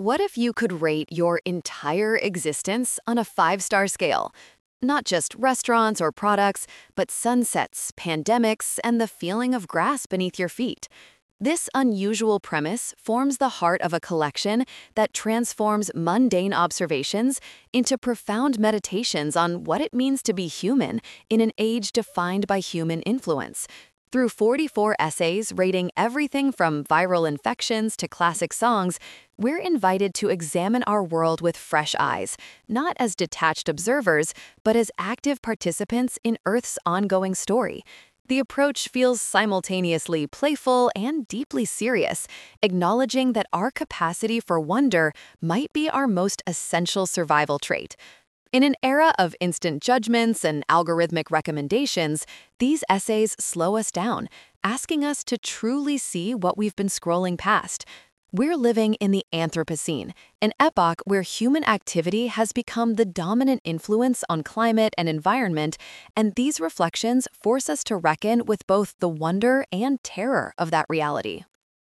What if you could rate your entire existence on a 5-star scale? Not just restaurants or products, but sunsets, pandemics, and the feeling of grass beneath your feet. This unusual premise forms the heart of a collection that transforms mundane observations into profound meditations on what it means to be human in an age defined by human influence. Through 44 essays rating everything from viral infections to classic songs, we're invited to examine our world with fresh eyes, not as detached observers, but as active participants in Earth's ongoing story. The approach feels simultaneously playful and deeply serious, acknowledging that our capacity for wonder might be our most essential survival trait. In an era of instant judgments and algorithmic recommendations, these essays slow us down, asking us to truly see what we've been scrolling past. We're living in the Anthropocene, an epoch where human activity has become the dominant influence on climate and environment, and these reflections force us to reckon with both the wonder and terror of that reality.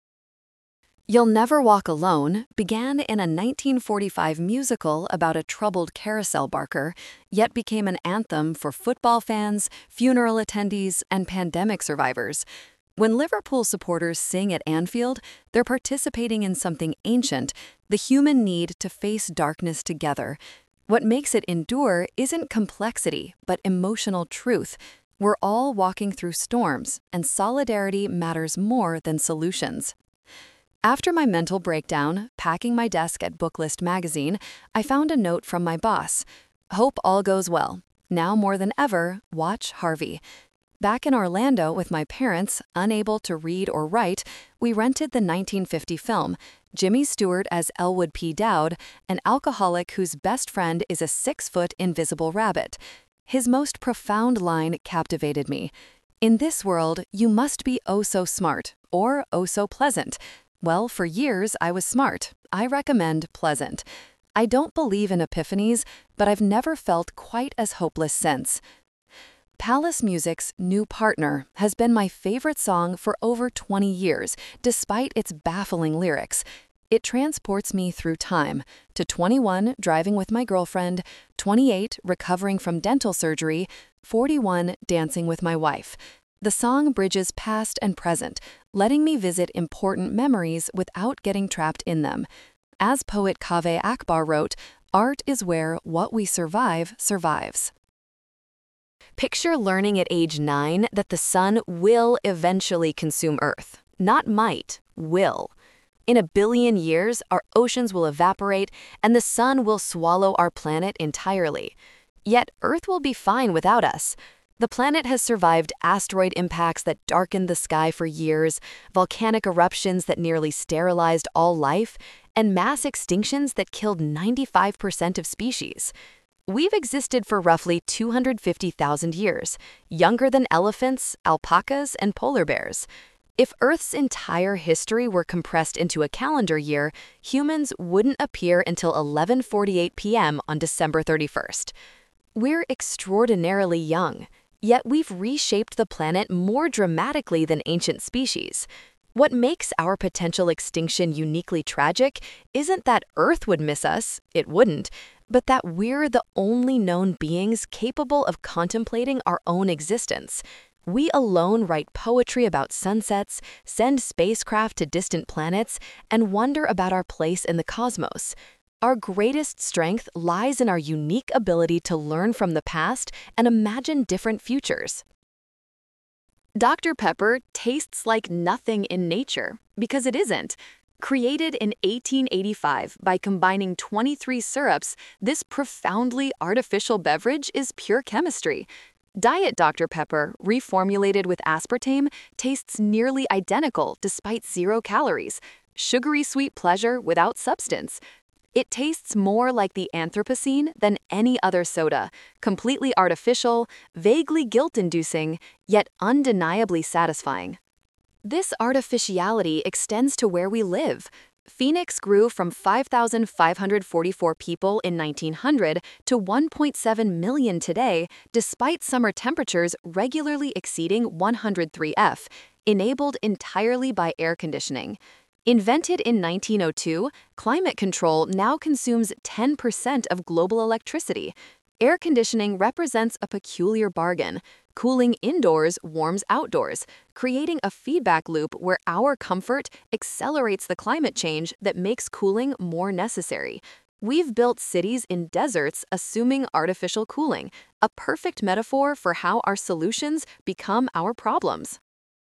You'll Never Walk Alone began in a 1945 musical about a troubled carousel barker, yet became an anthem for football fans, funeral attendees, and pandemic survivors. When Liverpool supporters sing at Anfield, they're participating in something ancient, the human need to face darkness together. What makes it endure isn't complexity, but emotional truth. We're all walking through storms, and solidarity matters more than solutions. After my mental breakdown, packing my desk at Booklist magazine, I found a note from my boss. Hope all goes well. Now more than ever, watch Harvey. Back in Orlando with my parents, unable to read or write, we rented the 1950 film, Jimmy Stewart as Elwood P. Dowd, an alcoholic whose best friend is a 6-foot invisible rabbit. His most profound line captivated me. In this world, you must be oh so smart, or oh so pleasant. Well, for years I was smart. I recommend pleasant. I don't believe in epiphanies, but I've never felt quite as hopeless since. Palace Music's New Partner has been my favorite song for over 20 years, despite its baffling lyrics. It transports me through time, to 21 driving with my girlfriend, 28 recovering from dental surgery, 41 dancing with my wife. The song bridges past and present, letting me visit important memories without getting trapped in them. As poet Kaveh Akbar wrote, art is where what we survive survives. Picture learning at age 9 that the sun will eventually consume Earth. Not might, will. In 1 billion years, our oceans will evaporate and the sun will swallow our planet entirely. Yet Earth will be fine without us. The planet has survived asteroid impacts that darkened the sky for years, volcanic eruptions that nearly sterilized all life, and mass extinctions that killed 95% of species. We've existed for roughly 250,000 years, younger than elephants, alpacas, and polar bears. If Earth's entire history were compressed into a calendar year, humans wouldn't appear until 11:48 p.m. on December 31st. We're extraordinarily young. Yet we've reshaped the planet more dramatically than ancient species. What makes our potential extinction uniquely tragic isn't that Earth would miss us, it wouldn't, but that we're the only known beings capable of contemplating our own existence. We alone write poetry about sunsets, send spacecraft to distant planets, and wonder about our place in the cosmos. Our greatest strength lies in our unique ability to learn from the past and imagine different futures. Dr. Pepper tastes like nothing in nature, because it isn't. Created in 1885 by combining 23 syrups, this profoundly artificial beverage is pure chemistry. Diet Dr. Pepper, reformulated with aspartame, tastes nearly identical despite 0 calories. Sugary sweet pleasure without substance. It tastes more like the Anthropocene than any other soda, completely artificial, vaguely guilt-inducing, yet undeniably satisfying. This artificiality extends to where we live. Phoenix grew from 5,544 people in 1900 to 1.7 million today, despite summer temperatures regularly exceeding 103 F, enabled entirely by air conditioning. Invented in 1902, climate control now consumes 10% of global electricity. Air conditioning represents a peculiar bargain. Cooling indoors warms outdoors, creating a feedback loop where our comfort accelerates the climate change that makes cooling more necessary. We've built cities in deserts assuming artificial cooling, a perfect metaphor for how our solutions become our problems.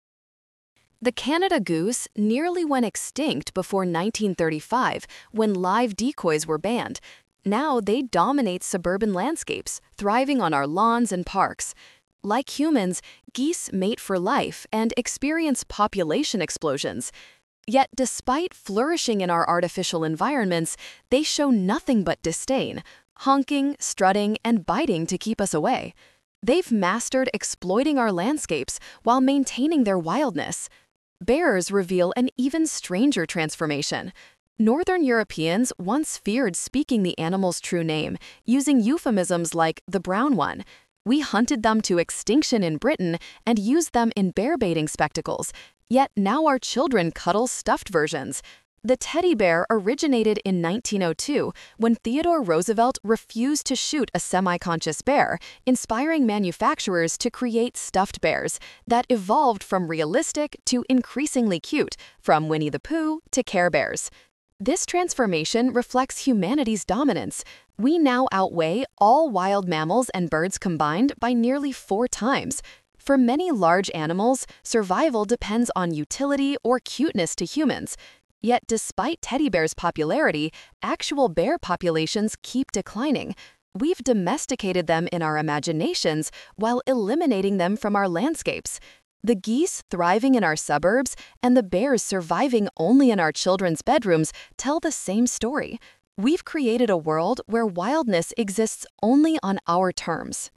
The Canada goose nearly went extinct before 1935 when live decoys were banned. Now they dominate suburban landscapes, thriving on our lawns and parks. Like humans, geese mate for life and experience population explosions. Yet despite flourishing in our artificial environments, they show nothing but disdain, honking, strutting, and biting to keep us away. They've mastered exploiting our landscapes while maintaining their wildness. Bears reveal an even stranger transformation. Northern Europeans once feared speaking the animal's true name, using euphemisms like the brown one. We hunted them to extinction in Britain and used them in bear baiting spectacles, yet now our children cuddle stuffed versions. The teddy bear originated in 1902 when Theodore Roosevelt refused to shoot a semi-conscious bear, inspiring manufacturers to create stuffed bears that evolved from realistic to increasingly cute, from Winnie the Pooh to Care Bears. This transformation reflects humanity's dominance. We now outweigh all wild mammals and birds combined by nearly 4 times. For many large animals, survival depends on utility or cuteness to humans. Yet despite teddy bears' popularity, actual bear populations keep declining. We've domesticated them in our imaginations while eliminating them from our landscapes. The geese thriving in our suburbs and the bears surviving only in our children's bedrooms tell the same story. We've created a world where wildness exists only on our terms.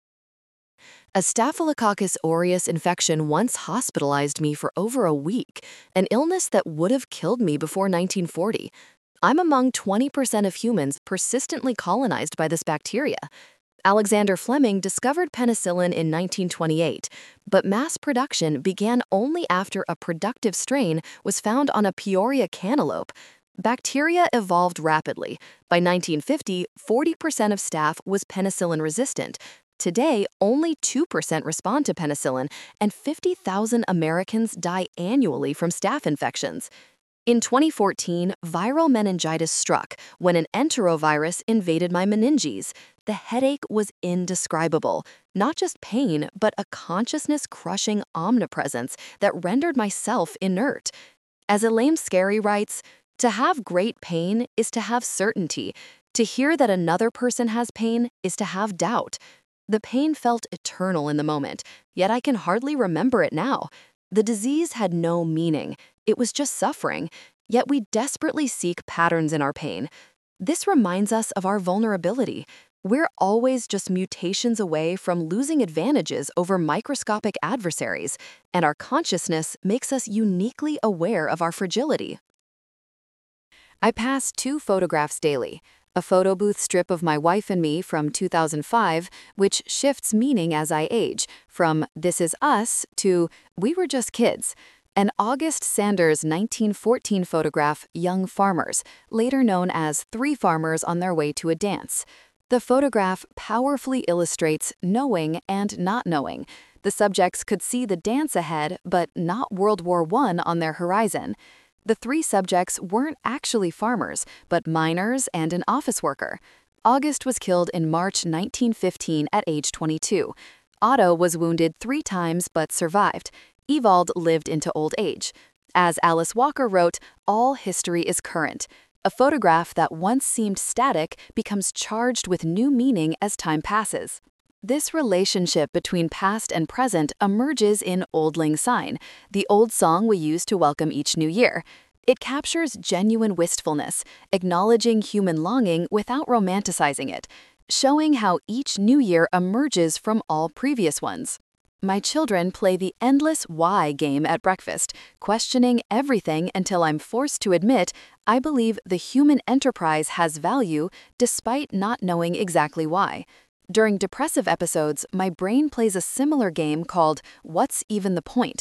A Staphylococcus aureus infection once hospitalized me for over a week, an illness that would have killed me before 1940. I'm among 20% of humans persistently colonized by this bacteria. Alexander Fleming discovered penicillin in 1928, but mass production began only after a productive strain was found on a Peoria cantaloupe. Bacteria evolved rapidly. By 1950, 40% of staph was penicillin resistant. Today, only 2% respond to penicillin, and 50,000 Americans die annually from staph infections. In 2014, viral meningitis struck when an enterovirus invaded my meninges. The headache was indescribable, not just pain, but a consciousness-crushing omnipresence that rendered myself inert. As Elaine Scarry writes, "To have great pain is to have certainty. To hear that another person has pain is to have doubt." The pain felt eternal in the moment, yet I can hardly remember it now. The disease had no meaning. It was just suffering, yet we desperately seek patterns in our pain. This reminds us of our vulnerability. We're always just mutations away from losing advantages over microscopic adversaries, and our consciousness makes us uniquely aware of our fragility. I pass 2 photographs daily. A photo booth strip of my wife and me from 2005, which shifts meaning as I age, from "this is us" to "we were just kids." An August Sanders 1914 photograph, Young Farmers, later known as 3 farmers on their way to a dance. The photograph powerfully illustrates knowing and not knowing. The subjects could see the dance ahead, but not World War I on their horizon. The 3 subjects weren't actually farmers, but miners and an office worker. August was killed in March 1915 at age 22. Otto was wounded 3 times but survived. Ewald lived into old age. As Alice Walker wrote, "All history is current." A photograph that once seemed static becomes charged with new meaning as time passes. This relationship between past and present emerges in Auld Lang Syne, the old song we use to welcome each new year. It captures genuine wistfulness, acknowledging human longing without romanticizing it, showing how each new year emerges from all previous ones. My children play the endless why game at breakfast, questioning everything until I'm forced to admit I believe the human enterprise has value despite not knowing exactly why. During depressive episodes, my brain plays a similar game called What's Even the Point?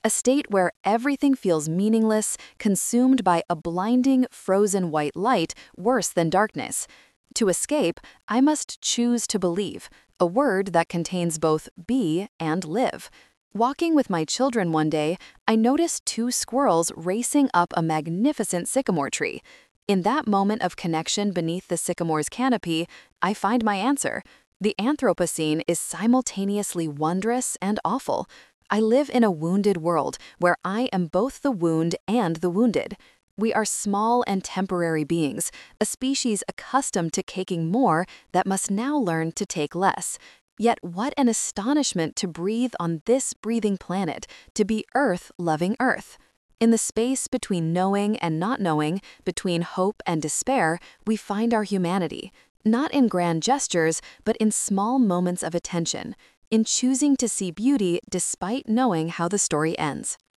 a state where everything feels meaningless, consumed by a blinding, frozen white light worse than darkness. To escape, I must choose to believe, a word that contains both be and live. Walking with my children one day, I noticed two squirrels racing up a magnificent sycamore tree. In that moment of connection beneath the sycamore's canopy, I find my answer. The Anthropocene is simultaneously wondrous and awful. I live in a wounded world where I am both the wound and the wounded. We are small and temporary beings, a species accustomed to taking more that must now learn to take less. Yet what an astonishment to breathe on this breathing planet, to be Earth-loving Earth. In the space between knowing and not knowing, between hope and despair, we find our humanity, not in grand gestures, but in small moments of attention, in choosing to see beauty despite knowing how the story ends.